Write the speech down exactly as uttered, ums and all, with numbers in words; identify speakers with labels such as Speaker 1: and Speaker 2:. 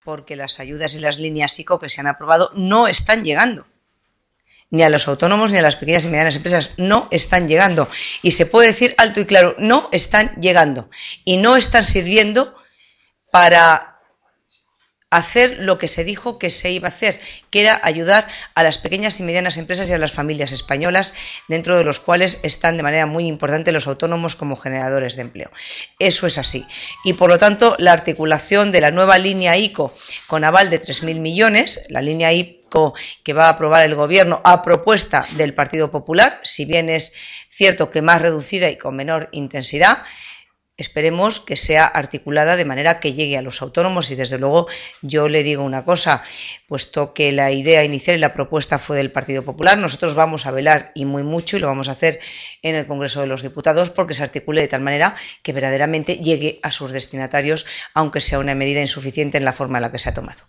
Speaker 1: porque las ayudas y las líneas ICO que se han aprobado no están llegando. Ni a los autónomos ni a las pequeñas y medianas empresas no están llegando. Y se puede decir alto y claro, no están llegando. Y no están sirviendo para hacer lo que se dijo que se iba a hacer, que era ayudar a las pequeñas y medianas empresas y a las familias españolas, dentro de los cuales están de manera muy importante los autónomos como generadores de empleo. Eso es así. Y por lo tanto, la articulación de la nueva línea ICO con aval de tres mil millones, la línea ICO que va a aprobar el Gobierno a propuesta del Partido Popular, si bien es cierto que más reducida y con menor intensidad, esperemos que sea articulada de manera que llegue a los autónomos y desde luego yo le digo una cosa, puesto que la idea inicial y la propuesta fue del Partido Popular, nosotros vamos a velar y muy mucho y lo vamos a hacer en el Congreso de los Diputados porque se articule de tal manera que verdaderamente llegue a sus destinatarios, aunque sea una medida insuficiente en la forma en la que se ha tomado.